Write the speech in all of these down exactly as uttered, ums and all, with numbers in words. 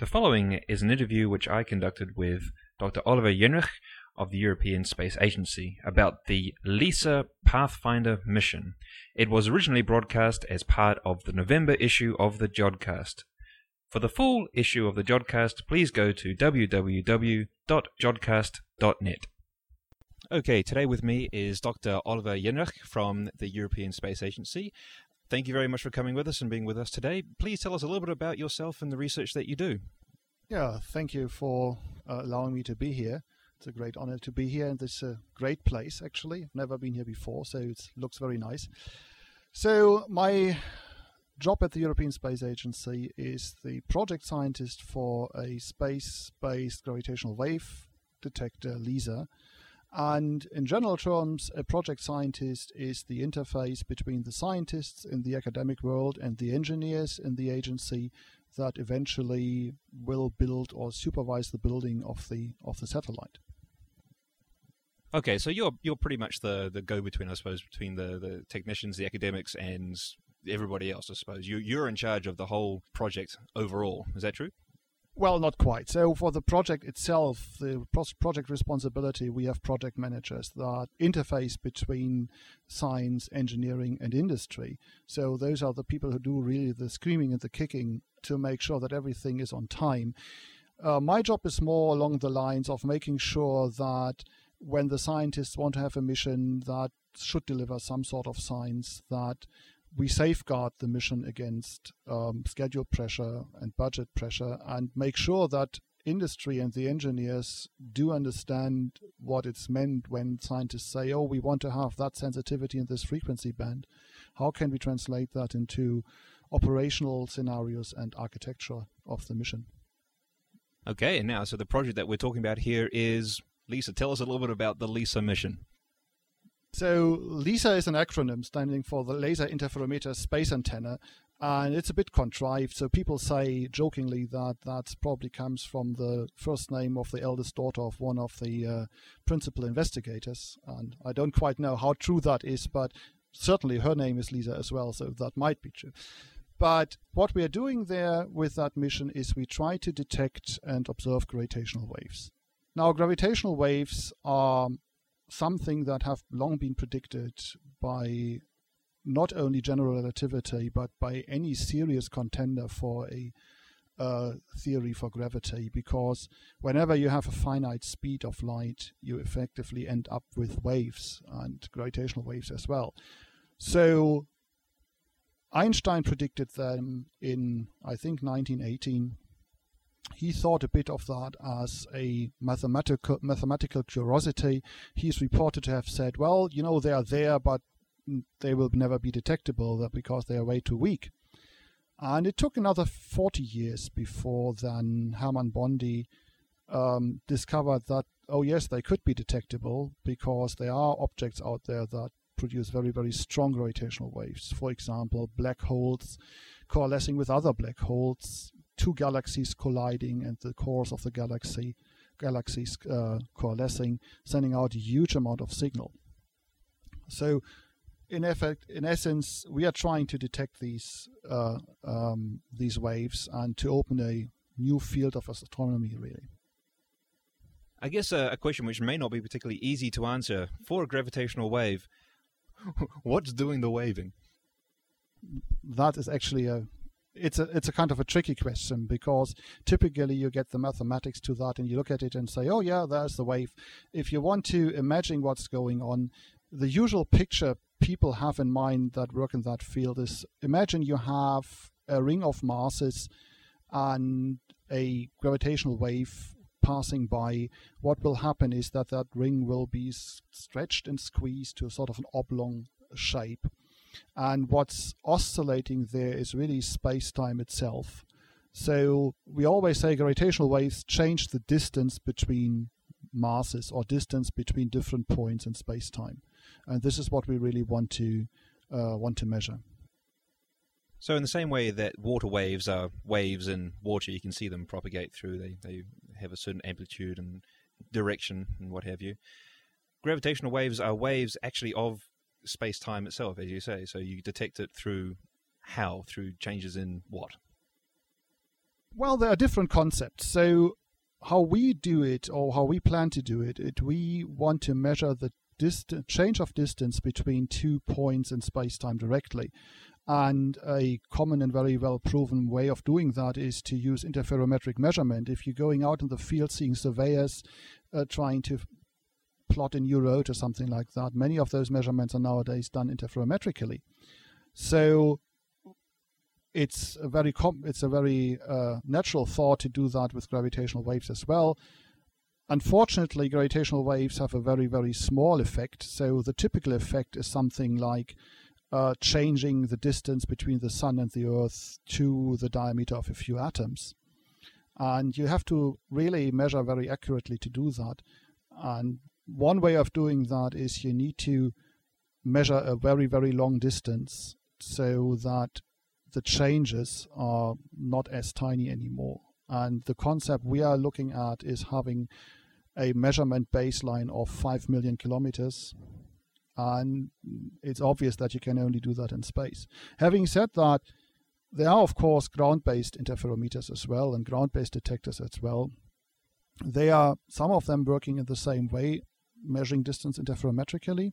The following is an interview which I conducted with Doctor Oliver Jenrich of the European Space Agency about the LISA Pathfinder mission. It was originally broadcast as part of the November issue of the Jodcast. For the full issue of the Jodcast, please go to w w w dot jodcast dot net. Okay, today with me is Doctor Oliver Jenrich from the European Space Agency. Thank you very much for coming with us and being with us today. Please tell us a little bit about yourself and the research that you do. Yeah, thank you for uh, allowing me to be here. It's a great honor to be here in this uh, great place, actually. I've never been here before, so it looks very nice. So my job at the European Space Agency is the project scientist for a space-based gravitational wave detector, LISA. And in general terms, a project scientist is the interface between the scientists in the academic world and the engineers in the agency that eventually will build or supervise the building of the of the satellite. Okay, so you're you're pretty much the, the go-between, I suppose, between the, the technicians, the academics, and everybody else, I suppose. You, you're in charge of the whole project overall. Is that true? Well, not quite. So for the project itself, the project responsibility, we have project managers that interface between science, engineering, and industry. So those are the people who do really the screaming and the kicking to make sure that everything is on time. Uh, my job is more along the lines of making sure that when the scientists want to have a mission that should deliver some sort of science, that we safeguard the mission against um, schedule pressure and budget pressure and make sure that industry and the engineers do understand what it's meant when scientists say, oh, we want to have that sensitivity in this frequency band. How can we translate that into operational scenarios and architecture of the mission? Okay, and now, so the project that we're talking about here is LISA. Tell us a little bit about the LISA mission. So LISA is an acronym standing for the Laser Interferometer Space Antenna, and it's a bit contrived. So people say jokingly that that probably comes from the first name of the eldest daughter of one of the uh, principal investigators. And I don't quite know how true that is, but certainly her name is Lisa as well, so that might be true. But what we are doing there with that mission is we try to detect and observe gravitational waves. Now, gravitational waves are something that have long been predicted by not only general relativity, but by any serious contender for a uh, theory for gravity, because whenever you have a finite speed of light, you effectively end up with waves and gravitational waves as well. So Einstein predicted them in, I think, nineteen eighteen. He thought a bit of that as a mathematical mathematical curiosity. He's reported to have said, well, you know, they are there, but they will never be detectable because they are way too weak. And it took another forty years before then Hermann Bondi um, discovered that, oh yes, they could be detectable because there are objects out there that produce very, very strong gravitational waves. For example, black holes coalescing with other black holes, two galaxies colliding and the cores of the galaxy galaxies uh, coalescing, sending out a huge amount of signal. So in effect, in essence, we are trying to detect these uh, um, these waves and to open a new field of astronomy, really. I guess uh, a question which may not be particularly easy to answer. For a gravitational wave, what's doing the waving? That is actually a It's a it's a kind of a tricky question, because typically you get the mathematics to that and you look at it and say, oh yeah, there's the wave. If you want to imagine what's going on, the usual picture people have in mind that work in that field is, imagine you have a ring of masses and a gravitational wave passing by. What will happen is that that ring will be stretched and squeezed to a sort of an oblong shape. And what's oscillating there is really space-time itself. So we always say gravitational waves change the distance between masses or distance between different points in space-time. And this is what we really want to uh, want to measure. So in the same way that water waves are waves in water, you can see them propagate through, they, they have a certain amplitude and direction and what have you. Gravitational waves are waves actually of space-time itself, as you say. So you detect it through how? Through changes in what? Well, there are different concepts. So how we do it, or how we plan to do it, it we want to measure the distance, change of distance between two points in space-time directly. And a common and very well proven way of doing that is to use interferometric measurement. If you're going out in the field seeing surveyors uh, trying to plot a new road or something like that, many of those measurements are nowadays done interferometrically. So it's a very com- it's a very uh, natural thought to do that with gravitational waves as well. Unfortunately, gravitational waves have a very, very small effect. So the typical effect is something like uh, changing the distance between the Sun and the Earth to the diameter of a few atoms. And you have to really measure very accurately to do that. And one way of doing that is you need to measure a very, very long distance so that the changes are not as tiny anymore. And the concept we are looking at is having a measurement baseline of five million kilometers. And it's obvious that you can only do that in space. Having said that, there are, of course, ground-based interferometers as well and ground-based detectors as well. They are, some of them working in the same way, measuring distance interferometrically.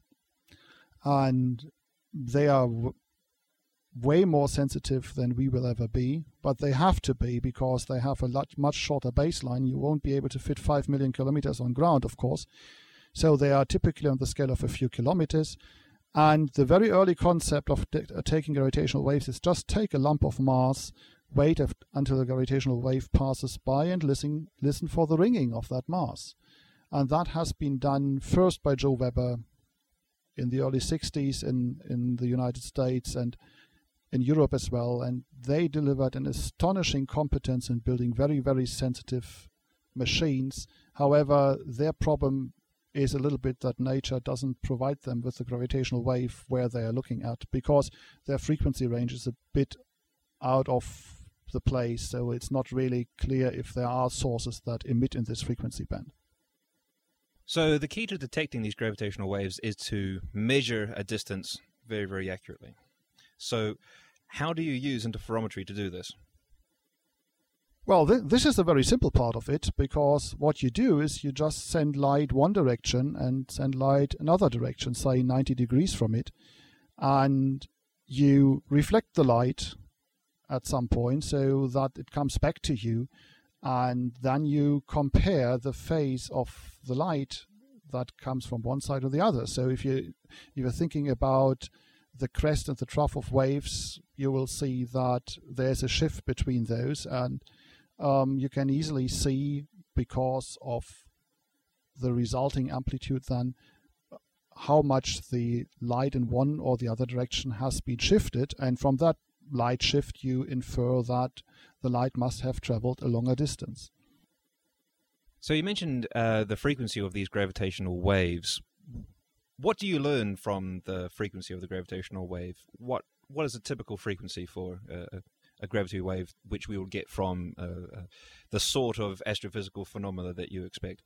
And they are w- way more sensitive than we will ever be, but they have to be because they have a lot, much shorter baseline. You won't be able to fit five million kilometers on ground, of course. So they are typically on the scale of a few kilometers. And the very early concept of t- taking gravitational waves is just take a lump of mass, wait af- until the gravitational wave passes by and listen, listen for the ringing of that mass. And that has been done first by Joe Weber in the early sixties in, in the United States and in Europe as well. And they delivered an astonishing competence in building very, very sensitive machines. However, their problem is a little bit that nature doesn't provide them with the gravitational wave where they are looking at, because their frequency range is a bit out of the place, so it's not really clear if there are sources that emit in this frequency band. So the key to detecting these gravitational waves is to measure a distance very, very accurately. So how do you use interferometry to do this? Well, th- this is a very simple part of it, because what you do is you just send light one direction and send light another direction, say ninety degrees from it, and you reflect the light at some point so that it comes back to you, and then you compare the phase of the light that comes from one side or the other. So if you if you're thinking about the crest and the trough of waves, you will see that there's a shift between those, and um, you can easily see, because of the resulting amplitude then, how much the light in one or the other direction has been shifted, and from that light shift you infer that the light must have traveled a longer distance. So you mentioned uh, the frequency of these gravitational waves. What do you learn from the frequency of the gravitational wave? What what is a typical frequency for uh, a gravity wave, which we will get from uh, uh, the sort of astrophysical phenomena that you expect?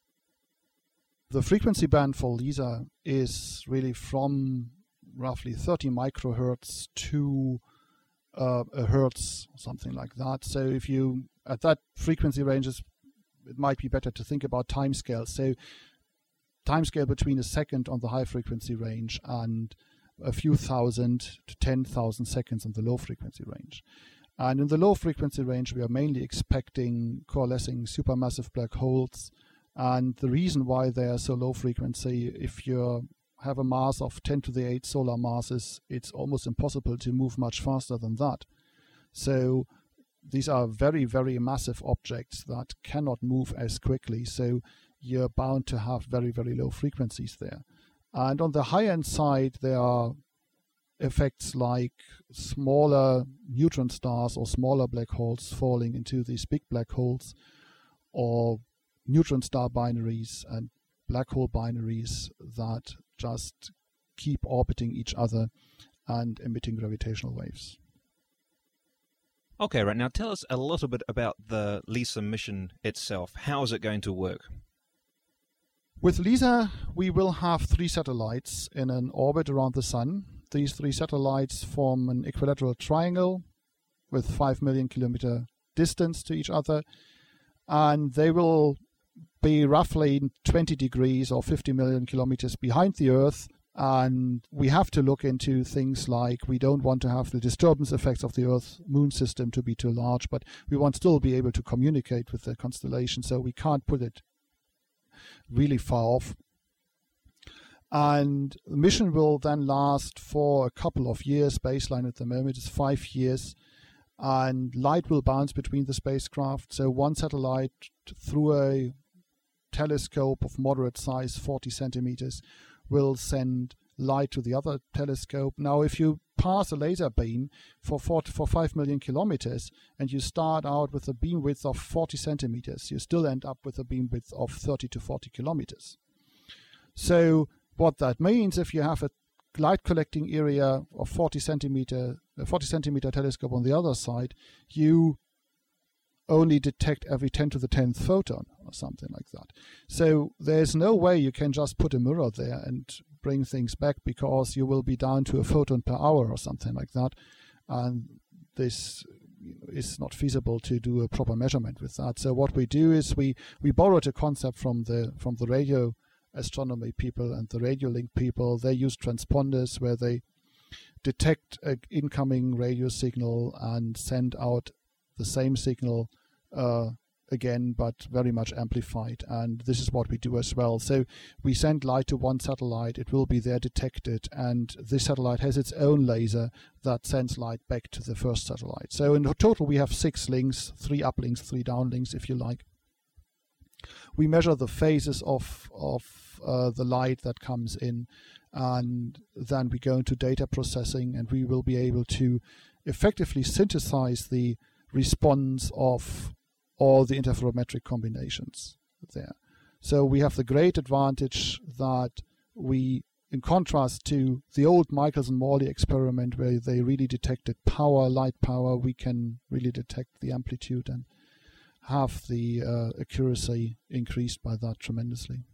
The frequency band for LISA is really from roughly thirty microhertz to uh, a hertz, something like that. So if you, at that frequency ranges, it might be better to think about timescales. So timescale between a second on the high frequency range and a few thousand to ten thousand seconds on the low frequency range. And in the low frequency range, we are mainly expecting coalescing supermassive black holes. And the reason why they are so low frequency, if you have a mass of ten to the eighth solar masses, it's almost impossible to move much faster than that. So these are very, very massive objects that cannot move as quickly. So you're bound to have very, very low frequencies there. And on the high-end side, there are effects like smaller neutron stars or smaller black holes falling into these big black holes, or neutron star binaries and black hole binaries that just keep orbiting each other and emitting gravitational waves. Okay, right. Now tell us a little bit about the LISA mission itself. How is it going to work? With LISA, we will have three satellites in an orbit around the Sun. These three satellites form an equilateral triangle with five million kilometer distance to each other, and they will be roughly twenty degrees or fifty million kilometers behind the Earth. And we have to look into things like we don't want to have the disturbance effects of the Earth-Moon system to be too large, but we want still be able to communicate with the constellation, so we can't put it really far off. And the mission will then last for a couple of years. Baseline at the moment is five years. And light will bounce between the spacecraft. So one satellite through a telescope of moderate size, forty centimeters, will send light to the other telescope. Now, if you pass a laser beam for four, for five million kilometers and you start out with a beam width of forty centimeters, you still end up with a beam width of thirty to forty kilometers. So what that means, if you have a light collecting area of forty centimeter, a forty centimeter telescope on the other side, you only detect every ten to the tenth photon or something like that. So there's no way you can just put a mirror there and bring things back, because you will be down to a photon per hour or something like that. And this is not feasible to do a proper measurement with that. So what we do is we, we borrowed a concept from the from the radio astronomy people and the radio link people. They use transponders where they detect an incoming radio signal and send out the same signal uh, again, but very much amplified. And this is what we do as well. So we send light to one satellite, it will be there detected, and this satellite has its own laser that sends light back to the first satellite. So in total we have six links, three uplinks, three downlinks if you like. We measure the phases of, of uh, the light that comes in, and then we go into data processing, and we will be able to effectively synthesize the response of all the interferometric combinations there. So we have the great advantage that we, in contrast to the old Michelson-Morley experiment where they really detected power, light power, we can really detect the amplitude and have the uh, accuracy increased by that tremendously.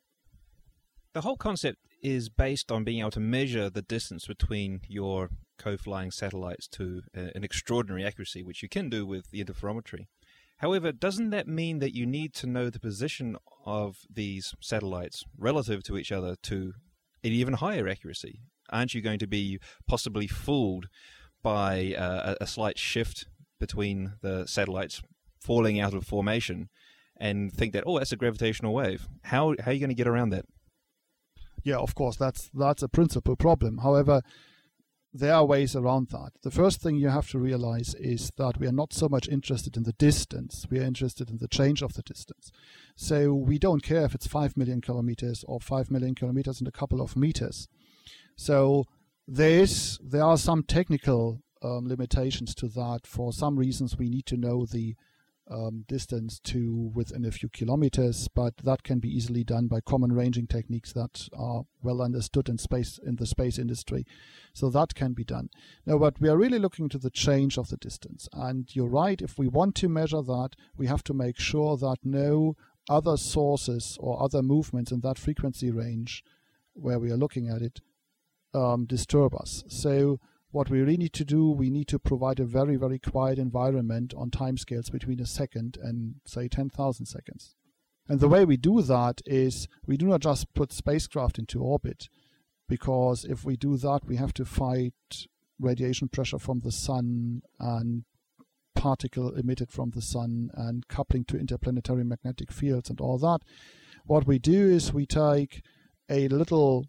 The whole concept is based on being able to measure the distance between your co-flying satellites to uh, an extraordinary accuracy, which you can do with the interferometry. However, doesn't that mean that you need to know the position of these satellites relative to each other to an even higher accuracy? Aren't you going to be possibly fooled by uh, a slight shift between the satellites falling out of formation and think that, oh, that's a gravitational wave? How, how are you going to get around that? Yeah, of course, that's that's a principal problem. However, there are ways around that. The first thing you have to realize is that we are not so much interested in the distance. We are interested in the change of the distance. So we don't care if it's five million kilometers or five million kilometers and a couple of meters. So there is, there are some technical um, limitations to that. For some reasons, we need to know the Um, distance to within a few kilometers, but that can be easily done by common ranging techniques that are well understood in space in the space industry. So that can be done. Now, but we are really looking to the change of the distance. And you're right, if we want to measure that, we have to make sure that no other sources or other movements in that frequency range where we are looking at it um, disturb us. So what we really need to do, we need to provide a very, very quiet environment on timescales between a second and, say, ten thousand seconds. And the way we do that is we do not just put spacecraft into orbit, because if we do that, we have to fight radiation pressure from the sun and particle emitted from the sun and coupling to interplanetary magnetic fields and all that. What we do is we take a little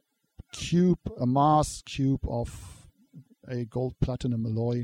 cube, a mass cube of a gold platinum alloy,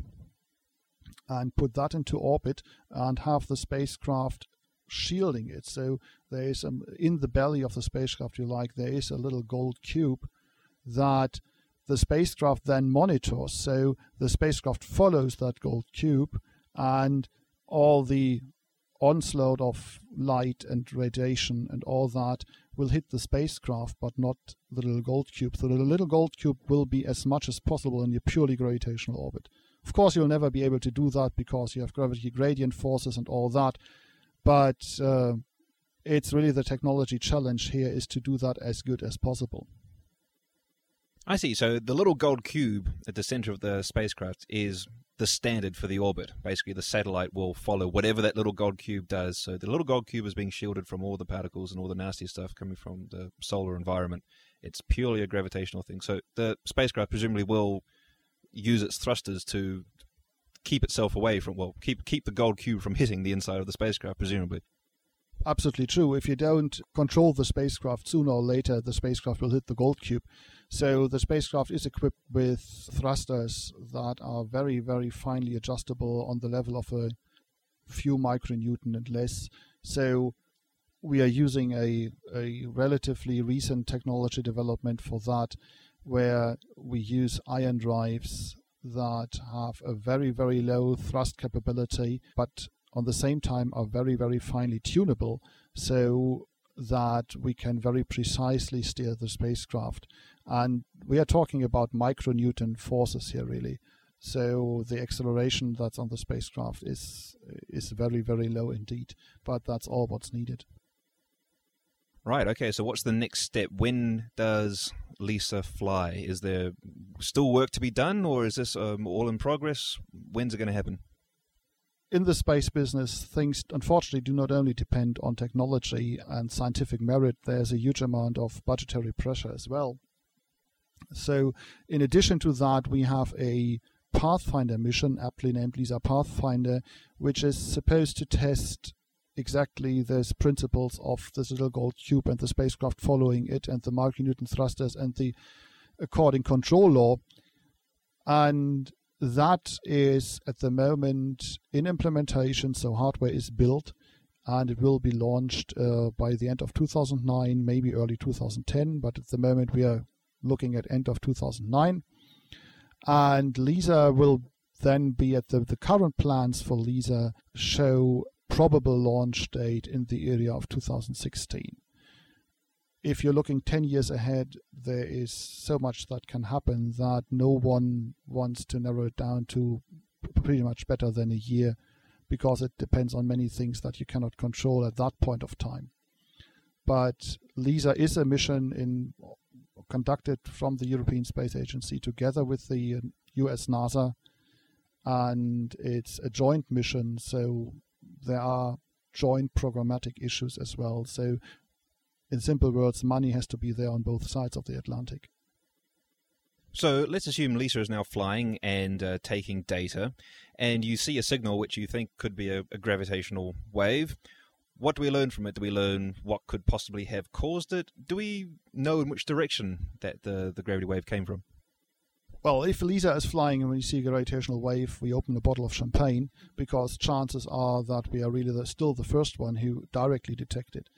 and put that into orbit and have the spacecraft shielding it. So there is um, in the belly of the spacecraft, you like, there is a little gold cube that the spacecraft then monitors. So the spacecraft follows that gold cube, and all the onslaught of light and radiation and all that will hit the spacecraft, but not the little gold cube. So the little gold cube will be as much as possible in a purely gravitational orbit. Of course, you'll never be able to do that because you have gravity gradient forces and all that, but uh, it's really the technology challenge here is to do that as good as possible. I see. So the little gold cube at the center of the spacecraft is the standard for the orbit. Basically, the satellite will follow whatever that little gold cube does. So the little gold cube is being shielded from all the particles and all the nasty stuff coming from the solar environment. It's purely a gravitational thing. So the spacecraft presumably will use its thrusters to keep itself away from, well, keep keep the gold cube from hitting the inside of the spacecraft, presumably. Absolutely true. If you don't control the spacecraft, sooner or later the spacecraft will hit the gold cube. So the spacecraft is equipped with thrusters that are very, very finely adjustable on the level of a few micronewton and less. So we are using a, a relatively recent technology development for that, where we use ion drives that have a very, very low thrust capability, but on the same time are very, very finely tunable, so that we can very precisely steer the spacecraft. And we are talking about micronewton forces here, really. So the acceleration that's on the spacecraft is is very, very low indeed, but that's all what's needed. Right, okay, so what's the next step? When does LISA fly? Is there still work to be done, or is this um, all in progress? When's it going to happen? In the space business, things unfortunately do not only depend on technology and scientific merit, there's a huge amount of budgetary pressure as well. So in addition to that, we have a Pathfinder mission, aptly named LISA Pathfinder, which is supposed to test exactly those principles of this little gold cube and the spacecraft following it and the micronewton thrusters and the according control law. And that is at the moment in implementation, so hardware is built and it will be launched uh, by the end of two thousand nine, maybe early two thousand ten, but at the moment we are looking at end of two thousand nine. And LISA will then be at the, the current plans for LISA show probable launch date in the area of two thousand sixteen. If you're looking ten years ahead, there is so much that can happen that no one wants to narrow it down to pretty much better than a year, because it depends on many things that you cannot control at that point of time. But LISA is a mission in, conducted from the European Space Agency together with the U S NASA, and it's a joint mission, so there are joint programmatic issues as well. So in simple words, money has to be there on both sides of the Atlantic. So let's assume LISA is now flying and uh, taking data, and you see a signal which you think could be a, a gravitational wave. What do we learn from it? Do we learn what could possibly have caused it? Do we know in which direction that the, the gravity wave came from? Well, if LISA is flying and we see a gravitational wave, we open a bottle of champagne, because chances are that we are really the, still the first one who directly detected.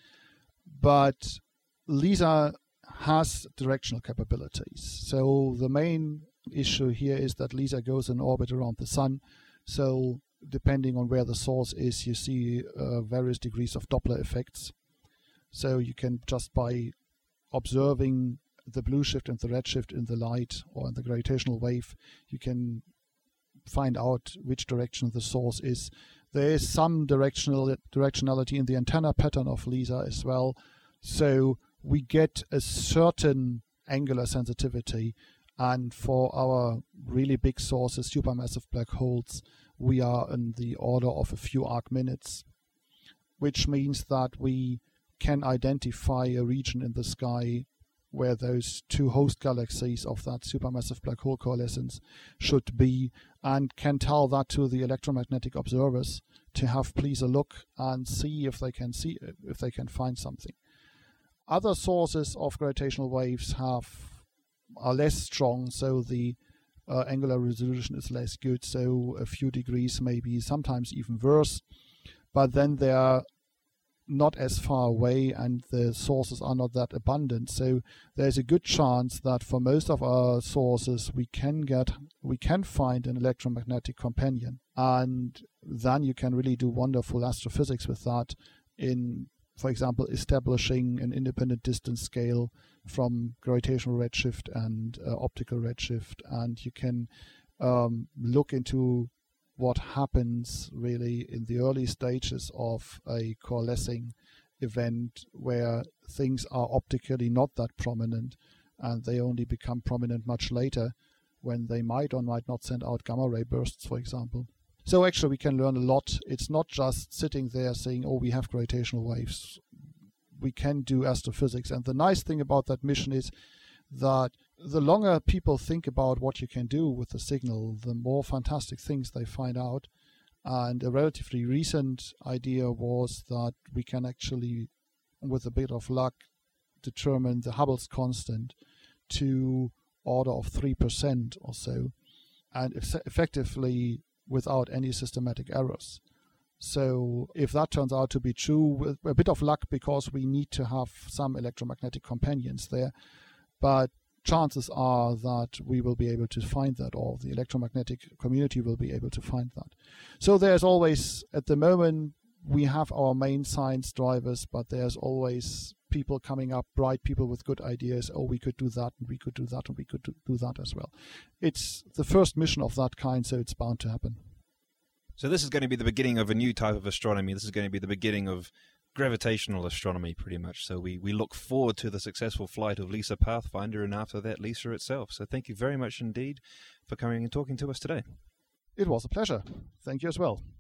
But LISA has directional capabilities. So the main issue here is that LISA goes in orbit around the Sun. So depending on where the source is, you see uh, various degrees of Doppler effects. So you can, just by observing the blue shift and the red shift in the light or in the gravitational wave, you can find out which direction the source is. There is some directional directionality in the antenna pattern of LISA as well. So we get a certain angular sensitivity, and for our really big sources, supermassive black holes, we are in the order of a few arc minutes, which means that we can identify a region in the sky where those two host galaxies of that supermassive black hole coalescence should be, and can tell that to the electromagnetic observers to have please a look and see if they can see if they can find something. Other sources of gravitational waves have are less strong, so the uh, angular resolution is less good, so a few degrees maybe, sometimes even worse, but then they are not as far away and the sources are not that abundant. So there's a good chance that for most of our sources we can get we can find an electromagnetic companion, and then you can really do wonderful astrophysics with that, in, for example, establishing an independent distance scale from gravitational redshift and uh, optical redshift, and you can um, look into what happens really in the early stages of a coalescing event where things are optically not that prominent and they only become prominent much later. when they might or might not send out gamma ray bursts, for example. So actually we can learn a lot. It's not just sitting there saying, oh, we have gravitational waves. We can do astrophysics. And the nice thing about that mission is that the longer people think about what you can do with the signal, the more fantastic things they find out. And a relatively recent idea was that we can actually, with a bit of luck, determine the Hubble's constant to order of three percent or so, and eff- effectively without any systematic errors. So if that turns out to be true, with a bit of luck, because we need to have some electromagnetic companions there, but chances are that we will be able to find that, or the electromagnetic community will be able to find that. So there's always, at the moment, we have our main science drivers, but there's always people coming up, bright people with good ideas. Oh, we could do that, and we could do that, and we could do that as well. It's the first mission of that kind, so it's bound to happen. So this is going to be the beginning of a new type of astronomy. This is going to be the beginning of gravitational astronomy, pretty much. So we, we look forward to the successful flight of LISA Pathfinder, and after that, LISA itself. So thank you very much indeed for coming and talking to us today. It was a pleasure. Thank you as well.